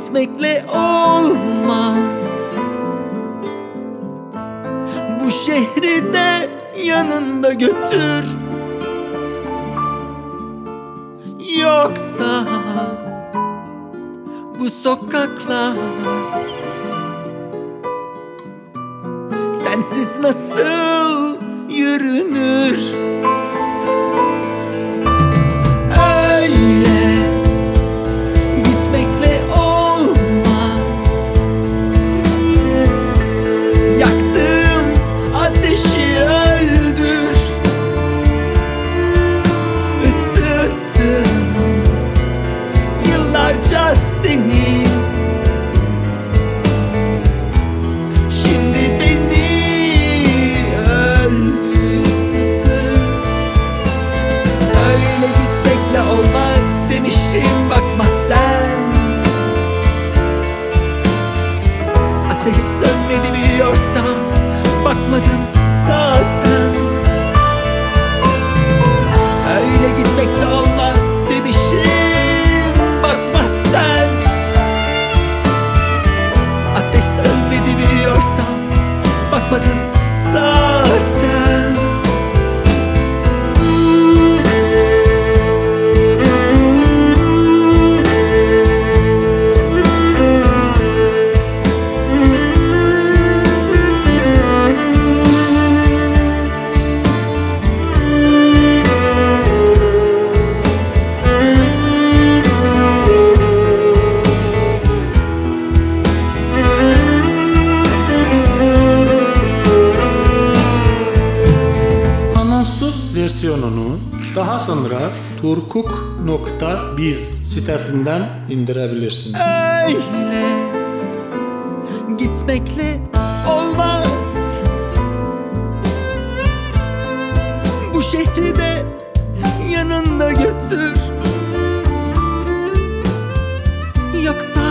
gitmekle olmaz. Bu şehri de yanında götür, yoksa bu sokaklar sensiz nasıl yürünür? Öyle gitmekle olmaz. Yaktığım ateşi öldür, ısıttım yıllarca seni. Şimdi beni öldür. Öyle gitmekle olmaz demişim, bakma sen. Ateş sönmedi biliyorsam bakmadın zaten. Öyle gitmekle olmaz demişim, bakma sen. Ateş sönmedi biliyorsam bakmadın zaten. Versiyonunu daha sonra turkuk.biz sitesinden indirebilirsiniz. Öyle gitmekle olmaz. Bu şehri de yanında götür, yoksa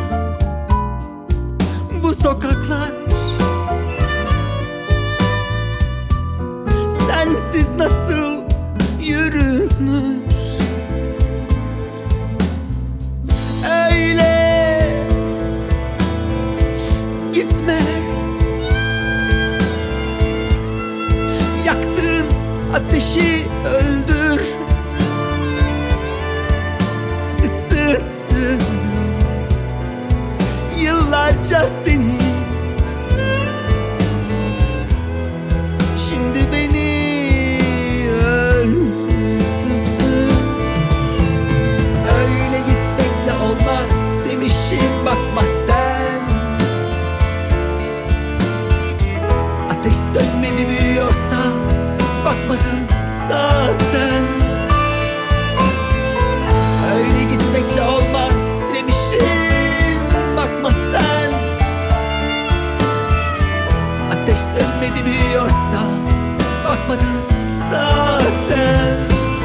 bu sokaklar sensiz nasıl yürünür? Öyle gitme. Yaktığın ateşi öldür, ısıttım yıllarca seni. Şimdi beni öldür. Öyle gitmekle olmaz demişim, bakma sen. Ateş sönmedi biliyorsam bakmadın zaten. Öyle gitmekle olmaz demişim, bakma sen. Ateş sönmedi biliyorsam bakmadın zaten.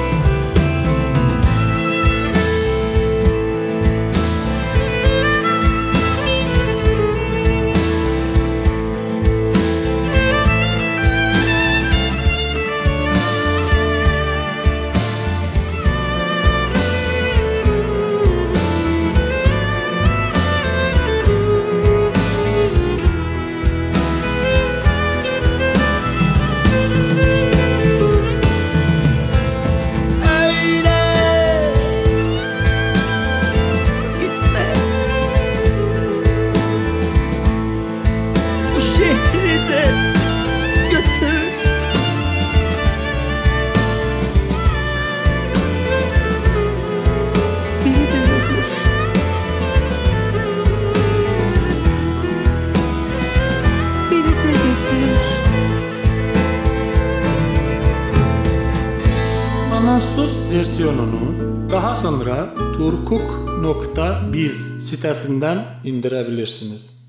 Anonsuz versiyonunu daha sonra turkuk.biz sitesinden indirebilirsiniz.